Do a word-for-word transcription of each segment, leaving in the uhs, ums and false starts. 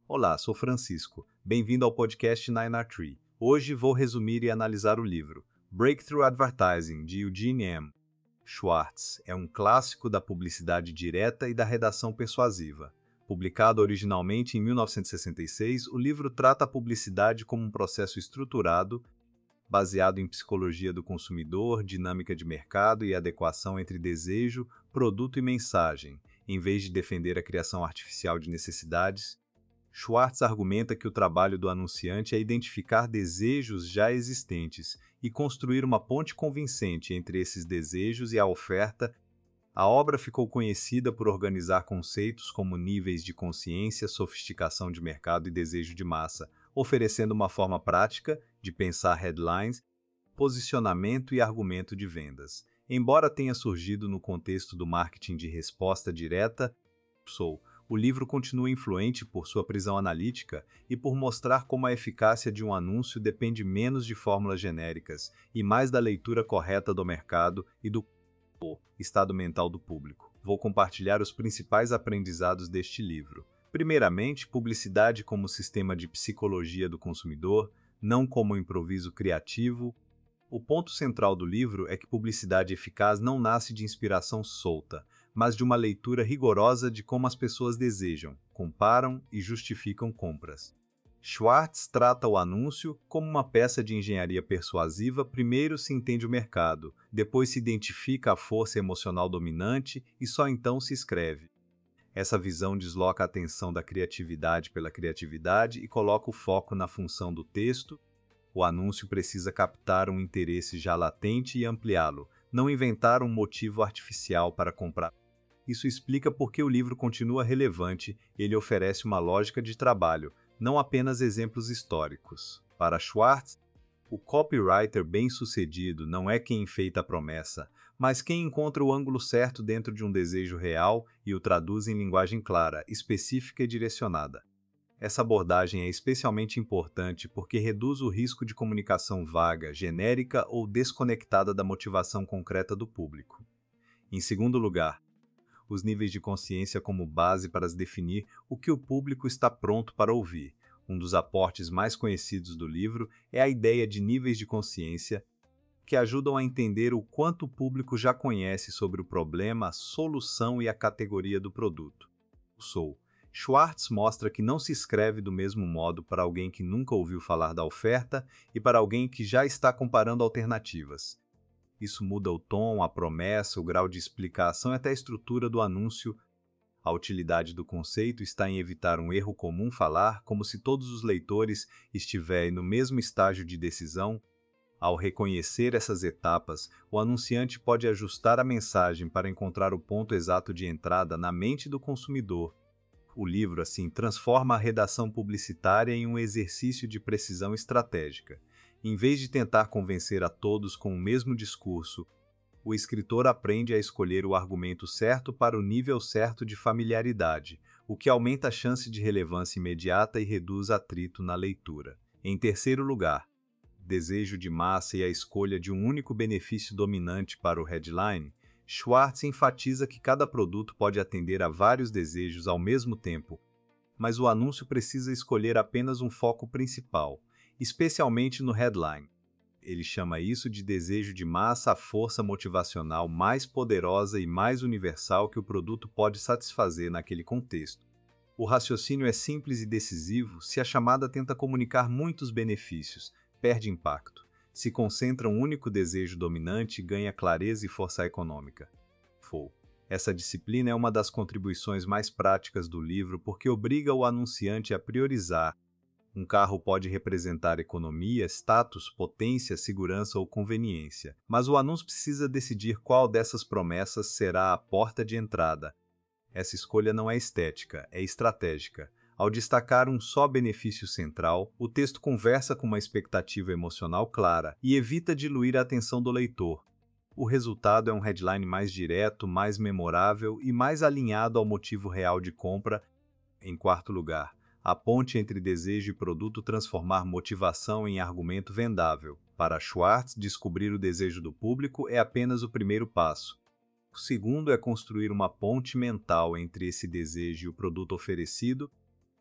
Olá, sou Francisco. Bem-vindo ao podcast Nine R Tree. Hoje vou resumir e analisar o livro Breakthrough Advertising, de Eugene M. Schwartz. É um clássico da publicidade direta e da redação persuasiva. Publicado originalmente em mil novecentos e sessenta e seis, o livro trata a publicidade como um processo estruturado, baseado em psicologia do consumidor, dinâmica de mercado e adequação entre desejo, produto e mensagem, em vez de defender a criação artificial de necessidades. Schwartz argumenta que o trabalho do anunciante é identificar desejos já existentes e construir uma ponte convincente entre esses desejos e a oferta. A obra ficou conhecida por organizar conceitos como níveis de consciência, sofisticação de mercado e desejo de massa, oferecendo uma forma prática de pensar headlines, posicionamento e argumento de vendas. Embora tenha surgido no contexto do marketing de resposta direta, sou o livro continua influente por sua prisão analítica e por mostrar como a eficácia de um anúncio depende menos de fórmulas genéricas e mais da leitura correta do mercado e do estado mental do público. Vou compartilhar os principais aprendizados deste livro. Primeiramente, publicidade como sistema de psicologia do consumidor, não como improviso criativo. O ponto central do livro é que publicidade eficaz não nasce de inspiração solta, mas de uma leitura rigorosa de como as pessoas desejam, comparam e justificam compras. Schwartz trata o anúncio como uma peça de engenharia persuasiva. Primeiro se entende o mercado, depois se identifica a força emocional dominante e só então se escreve. Essa visão desloca a atenção da criatividade pela criatividade e coloca o foco na função do texto. O anúncio precisa captar um interesse já latente e ampliá-lo, não inventar um motivo artificial para comprar. Isso explica por que o livro continua relevante. Ele oferece uma lógica de trabalho, não apenas exemplos históricos. Para Schwartz, o copywriter bem-sucedido não é quem enfeita a promessa, mas quem encontra o ângulo certo dentro de um desejo real e o traduz em linguagem clara, específica e direcionada. Essa abordagem é especialmente importante porque reduz o risco de comunicação vaga, genérica ou desconectada da motivação concreta do público. Em segundo lugar, os níveis de consciência como base para se definir o que o público está pronto para ouvir. Um dos aportes mais conhecidos do livro é a ideia de níveis de consciência, que ajudam a entender o quanto o público já conhece sobre o problema, a solução e a categoria do produto. Sou. Schwartz mostra que não se escreve do mesmo modo para alguém que nunca ouviu falar da oferta e para alguém que já está comparando alternativas. Isso muda o tom, a promessa, o grau de explicação e até a estrutura do anúncio. A utilidade do conceito está em evitar um erro comum falar como se todos os leitores estiverem no mesmo estágio de decisão. Ao reconhecer essas etapas, o anunciante pode ajustar a mensagem para encontrar o ponto exato de entrada na mente do consumidor. O livro, assim, transforma a redação publicitária em um exercício de precisão estratégica. Em vez de tentar convencer a todos com o mesmo discurso, o escritor aprende a escolher o argumento certo para o nível certo de familiaridade, o que aumenta a chance de relevância imediata e reduz atrito na leitura. Em terceiro lugar, desejo de massa e a escolha de um único benefício dominante para o headline. Schwartz enfatiza que cada produto pode atender a vários desejos ao mesmo tempo, mas o anúncio precisa escolher apenas um foco principal, especialmente no headline. Ele chama isso de desejo de massa, a força motivacional mais poderosa e mais universal que o produto pode satisfazer naquele contexto. O raciocínio é simples e decisivo. Se a chamada tenta comunicar muitos benefícios, perde impacto. Se concentra um único desejo dominante, ganha clareza e força econômica. Fou. Essa disciplina é uma das contribuições mais práticas do livro porque obriga o anunciante a priorizar. Um carro pode representar economia, status, potência, segurança ou conveniência, mas o anúncio precisa decidir qual dessas promessas será a porta de entrada. Essa escolha não é estética, é estratégica. Ao destacar um só benefício central, o texto conversa com uma expectativa emocional clara e evita diluir a atenção do leitor. O resultado é um headline mais direto, mais memorável e mais alinhado ao motivo real de compra. Em quarto lugar, a ponte entre desejo e produto transformar motivação em argumento vendável. Para Schwartz, descobrir o desejo do público é apenas o primeiro passo. O segundo é construir uma ponte mental entre esse desejo e o produto oferecido.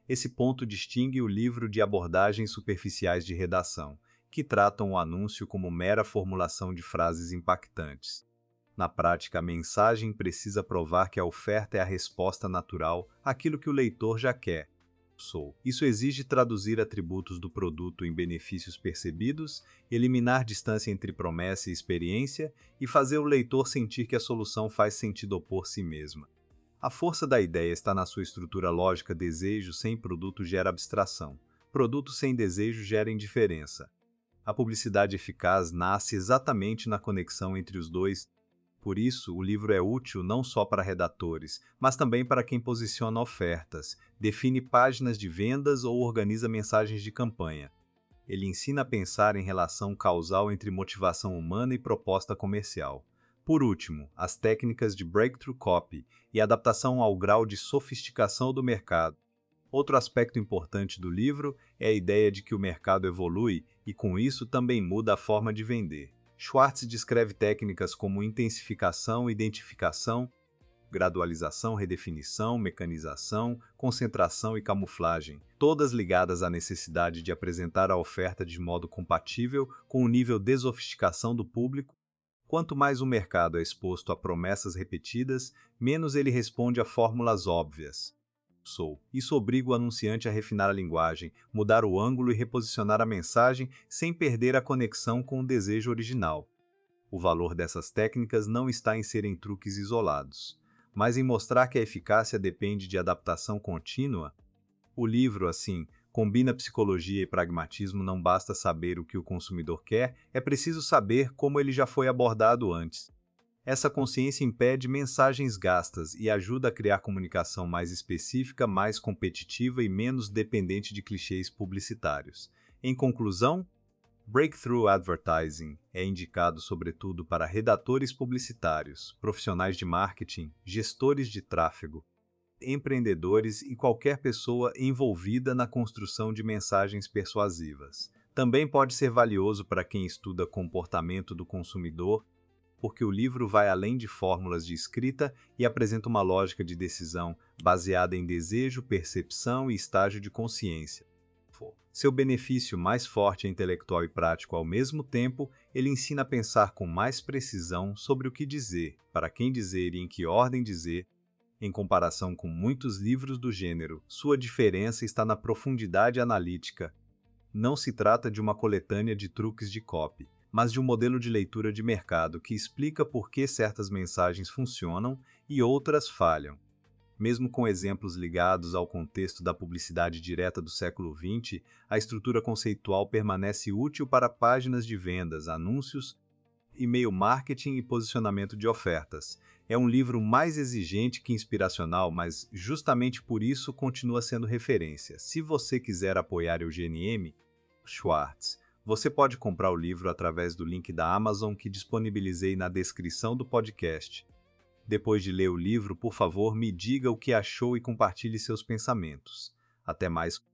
Esse ponto distingue o livro de abordagens superficiais de redação, que tratam o anúncio como mera formulação de frases impactantes. Na prática, a mensagem precisa provar que a oferta é a resposta natural àquilo que o leitor já quer. Sou. Isso exige traduzir atributos do produto em benefícios percebidos, eliminar distância entre promessa e experiência e fazer o leitor sentir que a solução faz sentido por si mesma. A força da ideia está na sua estrutura lógica. Desejo sem produto gera abstração. Produto sem desejo gera indiferença. A publicidade eficaz nasce exatamente na conexão entre os dois. Por isso, o livro é útil não só para redatores, mas também para quem posiciona ofertas, define páginas de vendas ou organiza mensagens de campanha. Ele ensina a pensar em relação causal entre motivação humana e proposta comercial. Por último, as técnicas de breakthrough copy e adaptação ao grau de sofisticação do mercado. Outro aspecto importante do livro é a ideia de que o mercado evolui e, com isso, também muda a forma de vender. Schwartz descreve técnicas como intensificação, identificação, gradualização, redefinição, mecanização, concentração e camuflagem, todas ligadas à necessidade de apresentar a oferta de modo compatível com o nível de sofisticação do público. Quanto mais o mercado é exposto a promessas repetidas, menos ele responde a fórmulas óbvias. Sou. Isso obriga o anunciante a refinar a linguagem, mudar o ângulo e reposicionar a mensagem sem perder a conexão com o desejo original. O valor dessas técnicas não está em serem truques isolados, mas em mostrar que a eficácia depende de adaptação contínua. O livro, assim, combina psicologia e pragmatismo. Não basta saber o que o consumidor quer, é preciso saber como ele já foi abordado antes. Essa consciência impede mensagens gastas e ajuda a criar comunicação mais específica, mais competitiva e menos dependente de clichês publicitários. Em conclusão, Breakthrough Advertising é indicado sobretudo para redatores publicitários, profissionais de marketing, gestores de tráfego, empreendedores e qualquer pessoa envolvida na construção de mensagens persuasivas. Também pode ser valioso para quem estuda comportamento do consumidor, porque o livro vai além de fórmulas de escrita e apresenta uma lógica de decisão baseada em desejo, percepção e estágio de consciência. Seu benefício mais forte é intelectual e prático ao mesmo tempo. Ele ensina a pensar com mais precisão sobre o que dizer, para quem dizer e em que ordem dizer. Em comparação com muitos livros do gênero, sua diferença está na profundidade analítica. Não se trata de uma coletânea de truques de copy, mas de um modelo de leitura de mercado que explica por que certas mensagens funcionam e outras falham. Mesmo com exemplos ligados ao contexto da publicidade direta do século vinte, a estrutura conceitual permanece útil para páginas de vendas, anúncios, e-mail marketing e posicionamento de ofertas. É um livro mais exigente que inspiracional, mas justamente por isso continua sendo referência. Se você quiser apoiar Eugene M. Schwartz, você pode comprar o livro através do link da Amazon que disponibilizei na descrição do podcast. Depois de ler o livro, por favor, me diga o que achou e compartilhe seus pensamentos. Até mais.